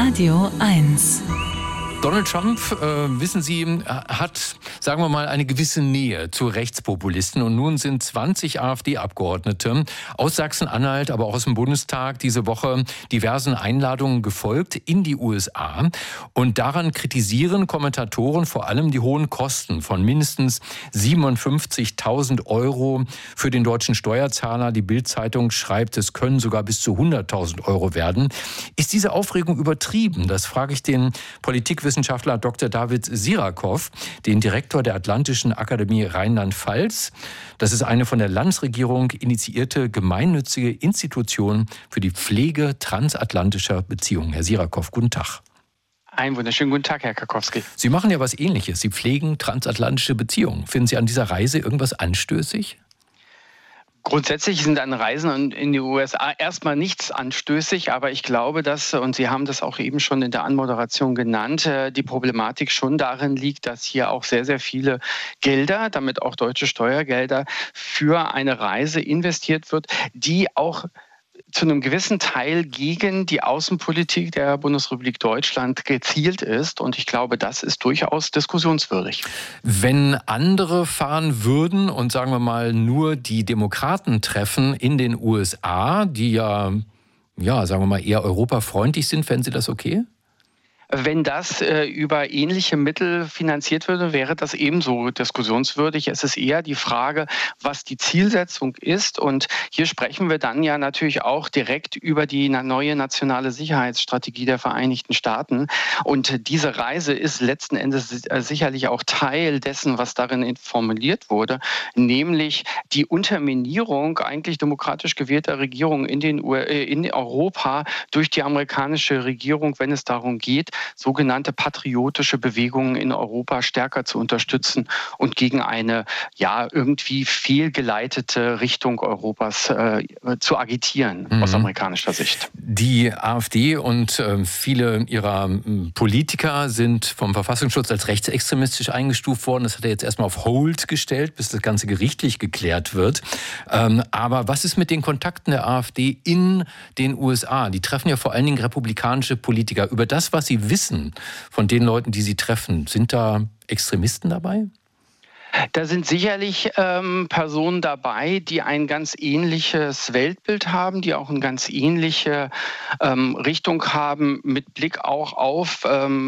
Radio 1. Donald Trump, wissen Sie, hat, sagen wir mal, eine gewisse Nähe zu Rechtspopulisten. Und nun sind 20 AfD-Abgeordnete aus Sachsen-Anhalt, aber auch aus dem Bundestag diese Woche diversen Einladungen gefolgt in die USA. Und daran kritisieren Kommentatoren vor allem die hohen Kosten von mindestens 57.000 Euro für den deutschen Steuerzahler. Die Bild-Zeitung schreibt, es können sogar bis zu 100.000 Euro werden. Ist diese Aufregung übertrieben? Das frage ich den Politikwissenschaftler Dr. David Sirakow, den Direktor der Atlantischen Akademie Rheinland-Pfalz. Das ist eine von der Landesregierung initiierte gemeinnützige Institution für die Pflege transatlantischer Beziehungen. Herr Sirakow, guten Tag. Einen wunderschönen guten Tag, Herr Karkowski. Sie machen ja was Ähnliches. Sie pflegen transatlantische Beziehungen. Finden Sie an dieser Reise irgendwas anstößig? Grundsätzlich sind an Reisen in die USA erstmal nichts anstößig, aber ich glaube, dass, und Sie haben das auch eben schon in der Anmoderation genannt, die Problematik schon darin liegt, dass hier auch sehr, sehr viele Gelder, damit auch deutsche Steuergelder, für eine Reise investiert wird, die auch zu einem gewissen Teil gegen die Außenpolitik der Bundesrepublik Deutschland gezielt ist. Und ich glaube, das ist durchaus diskussionswürdig. Wenn andere fahren würden und sagen wir mal nur die Demokraten treffen in den USA, die sagen wir mal eher europafreundlich sind, fänden Sie das okay? Wenn das über ähnliche Mittel finanziert würde, wäre das ebenso diskussionswürdig. Es ist eher die Frage, was die Zielsetzung ist. Und hier sprechen wir dann ja natürlich auch direkt über die neue nationale Sicherheitsstrategie der Vereinigten Staaten. Und diese Reise ist letzten Endes sicherlich auch Teil dessen, was darin formuliert wurde, nämlich die Unterminierung eigentlich demokratisch gewählter Regierungen in Europa durch die amerikanische Regierung, wenn es darum geht, sogenannte patriotische Bewegungen in Europa stärker zu unterstützen und gegen eine irgendwie fehlgeleitete Richtung Europas zu agitieren, aus amerikanischer Sicht. Die AfD und viele ihrer Politiker sind vom Verfassungsschutz als rechtsextremistisch eingestuft worden. Das hat er jetzt erstmal auf Hold gestellt, bis das Ganze gerichtlich geklärt wird. Aber was ist mit den Kontakten der AfD in den USA? Die treffen ja vor allen Dingen republikanische Politiker. Über das, was sie wissen von den Leuten, die sie treffen, sind da Extremisten dabei? Da sind sicherlich Personen dabei, die ein ganz ähnliches Weltbild haben, die auch eine ganz ähnliche Richtung haben, mit Blick auch auf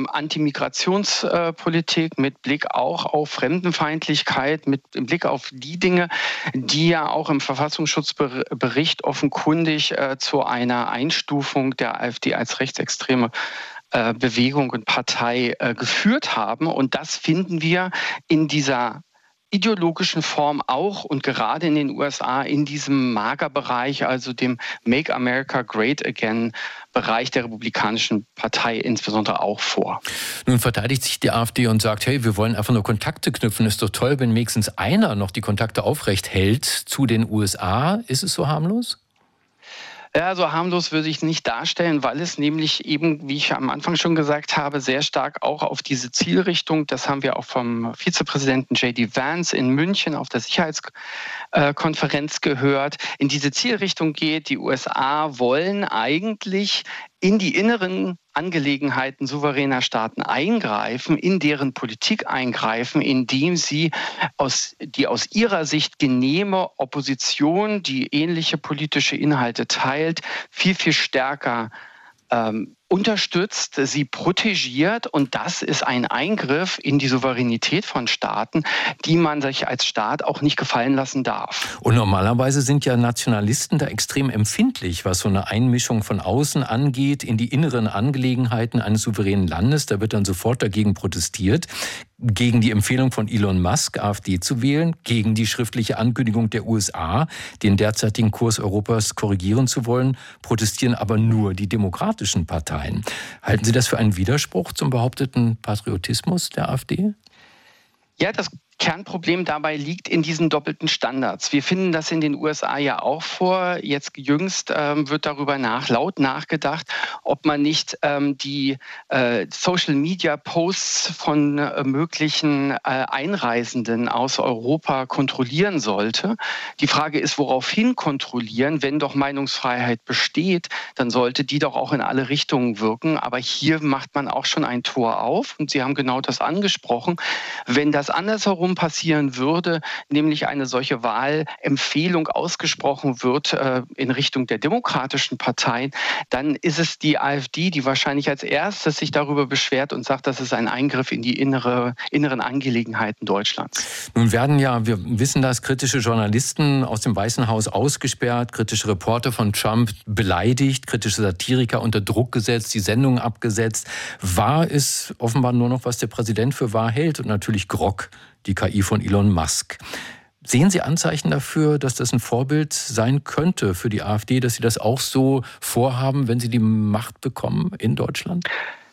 Antimigrationspolitik, mit Blick auch auf Fremdenfeindlichkeit, mit Blick auf die Dinge, die ja auch im Verfassungsschutzbericht offenkundig zu einer Einstufung der AfD als rechtsextreme Bewegung und Partei geführt haben. Und das finden wir in dieser ideologischen Form auch und gerade in den USA in diesem MAGA-Bereich, also dem Make America Great Again Bereich der Republikanischen Partei insbesondere auch vor. Nun verteidigt sich die AfD und sagt, hey, wir wollen einfach nur Kontakte knüpfen. Ist doch toll, wenn wenigstens einer noch die Kontakte aufrecht hält zu den USA. Ist es so harmlos? Ja, so harmlos würde ich es nicht darstellen, weil es nämlich eben, wie ich am Anfang schon gesagt habe, sehr stark auch auf diese Zielrichtung, das haben wir auch vom Vizepräsidenten J.D. Vance in München auf der Sicherheitskonferenz gehört, in diese Zielrichtung geht. Die USA wollen eigentlich in die inneren Angelegenheiten souveräner Staaten eingreifen, in deren Politik eingreifen, indem sie die aus ihrer Sicht genehme Opposition, die ähnliche politische Inhalte teilt, viel, viel stärker unterstützt, sie protegiert, und das ist ein Eingriff in die Souveränität von Staaten, die man sich als Staat auch nicht gefallen lassen darf. Und normalerweise sind ja Nationalisten da extrem empfindlich, was so eine Einmischung von außen angeht in die inneren Angelegenheiten eines souveränen Landes. Da wird dann sofort dagegen protestiert. Gegen die Empfehlung von Elon Musk, AfD zu wählen, gegen die schriftliche Ankündigung der USA, den derzeitigen Kurs Europas korrigieren zu wollen, protestieren aber nur die demokratischen Parteien. Halten Sie das für einen Widerspruch zum behaupteten Patriotismus der AfD? Ja, das Kernproblem dabei liegt in diesen doppelten Standards. Wir finden das in den USA ja auch vor. Jetzt jüngst wird darüber laut nachgedacht, ob man nicht die Social-Media-Posts von möglichen Einreisenden aus Europa kontrollieren sollte. Die Frage ist, woraufhin kontrollieren? Wenn doch Meinungsfreiheit besteht, dann sollte die doch auch in alle Richtungen wirken. Aber hier macht man auch schon ein Tor auf. Und Sie haben genau das angesprochen. Wenn das andersherum passieren würde, nämlich eine solche Wahlempfehlung ausgesprochen wird in Richtung der demokratischen Parteien, dann ist es die AfD, die wahrscheinlich als erstes sich darüber beschwert und sagt, das ist ein Eingriff in die inneren Angelegenheiten Deutschlands. Nun werden ja, wir wissen das, kritische Journalisten aus dem Weißen Haus ausgesperrt, kritische Reporter von Trump beleidigt, kritische Satiriker unter Druck gesetzt, die Sendungen abgesetzt. Wahr ist offenbar nur noch, was der Präsident für wahr hält und natürlich Grok, die KI von Elon Musk. Sehen Sie Anzeichen dafür, dass das ein Vorbild sein könnte für die AfD, dass Sie das auch so vorhaben, wenn Sie die Macht bekommen in Deutschland?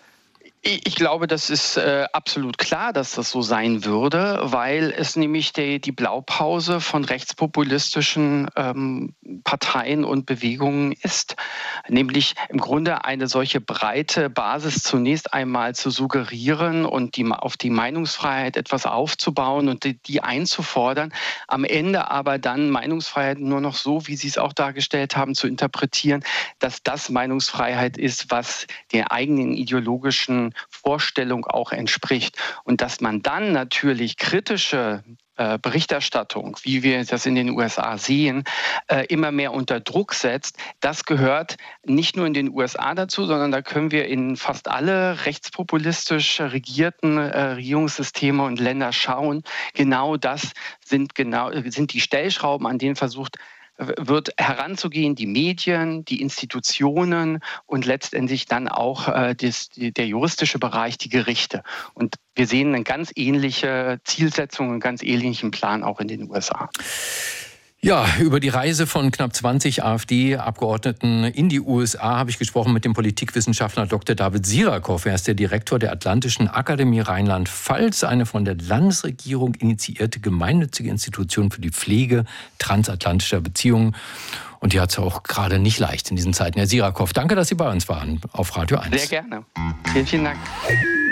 Ich glaube, das ist absolut klar, dass das so sein würde, weil es nämlich die Blaupause von rechtspopulistischen Parteien und Bewegungen ist. Nämlich im Grunde eine solche breite Basis zunächst einmal zu suggerieren und auf die Meinungsfreiheit etwas aufzubauen und die einzufordern. Am Ende aber dann Meinungsfreiheit nur noch so, wie Sie es auch dargestellt haben, zu interpretieren, dass das Meinungsfreiheit ist, was der eigenen ideologischen Vorstellung auch entspricht. Und dass man dann natürlich kritische Berichterstattung, wie wir das in den USA sehen, immer mehr unter Druck setzt, das gehört nicht nur in den USA dazu, sondern da können wir in fast alle rechtspopulistisch regierten Regierungssysteme und Länder schauen. Genau das sind die Stellschrauben, an denen versucht wird heranzugehen, die Medien, die Institutionen und letztendlich dann auch der juristische Bereich, die Gerichte. Und wir sehen eine ganz ähnliche Zielsetzung, einen ganz ähnlichen Plan auch in den USA. Ja, über die Reise von knapp 20 AfD-Abgeordneten in die USA habe ich gesprochen mit dem Politikwissenschaftler Dr. David Sierakow. Er ist der Direktor der Atlantischen Akademie Rheinland-Pfalz, eine von der Landesregierung initiierte gemeinnützige Institution für die Pflege transatlantischer Beziehungen. Und die hat es auch gerade nicht leicht in diesen Zeiten. Herr Sierakow, danke, dass Sie bei uns waren auf Radio 1. Sehr gerne. Vielen, vielen Dank.